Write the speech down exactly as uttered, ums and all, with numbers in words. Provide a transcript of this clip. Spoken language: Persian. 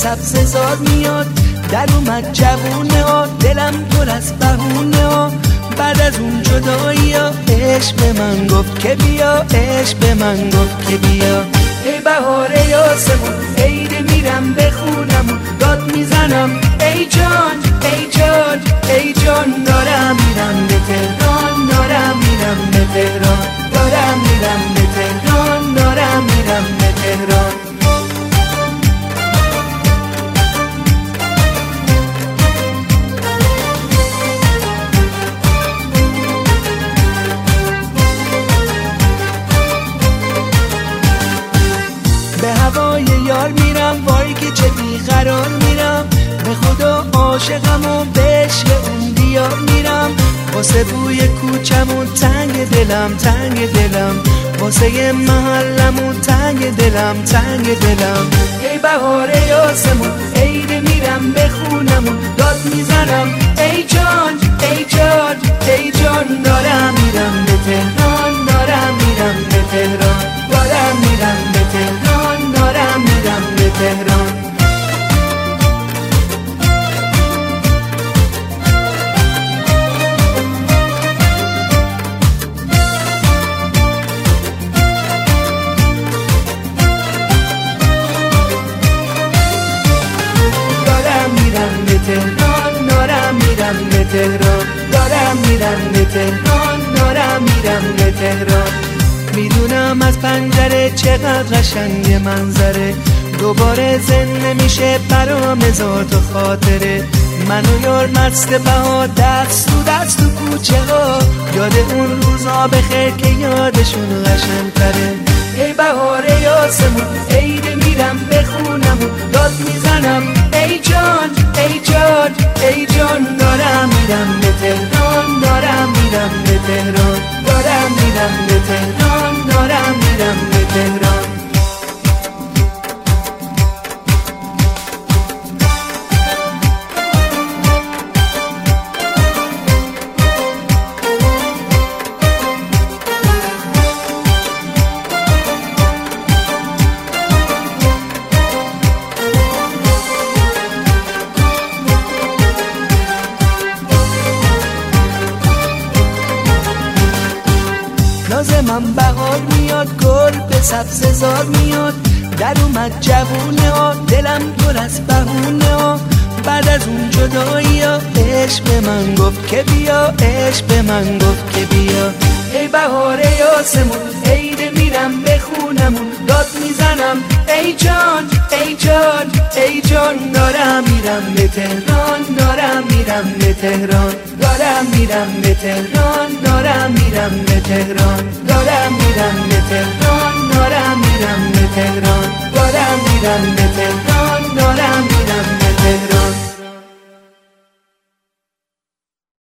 سبززار میاد، در اومد جوونه ها، دلم پر از بهونه ها. بعد از اون جدایی ها عشق به من گفت که بیا، عشق به من گفت که بیا. ای بهاره یاسمون عیده میرم به خونمون، داد میزنم ای جان ای جان ای جان. دارم میرم به تهران، دارم میرم به تهران، دارم میرم به تهران، دارم میرم به تهران. به هوای یار میرم، وای که چه بیقرار میرم. به خدا عاشقم و به عشق اون دیار میرم. واسه بوی کوچمون تنگ دلم، تنگ دلم. واسه محلمون تنگ دلم، تنگ دلم. ای بهاره یاسمون عیده میرم به خونمون، داد میزنم ای جان ای جان ای جان. دارم میرم به تهران، دارم میرم به تهران، دارم میرم به تهران، دارم میرم به تهران. تهران دارم میرم به تهران، دارم میرم به تهران، دارم میرم به تهران. میدونم از پنجره چقدر قشنگ منظره، دوباره زن نمیشه برام هزار تا خاطره. من و یار مست بها دست تو دست تو کوچه ها، یاد اون روزا بخیر که یادشون قشنگ تره. ای بهاره یاسمون عیده میرم به خونمون، داد میزنم ای جان ای جان ای جان. دارم میرم به تهران، دارم میرم به تهران، دارم میرم به تهران، دارم میرم به تهران. من بهار میاد، گل به سبززار میاد، در اومد جوونه ها، دلم پر از بهونه ها. بعد از اون جدایی ها عشق به من گفت که بیا، عشق به من گفت که بیا. ای بهاره یاسمون عیده میرم به خونمون، داد میزنم ای جان ای جان ای جان. دارم میرم به تهران، دارم میرم به تهران، دارم میرم به تهران، دارم میرم به تهران، دارم میرم به تهران، دارم میرم به تهران، دارم میرم به تهران، دارم میرم به تهران.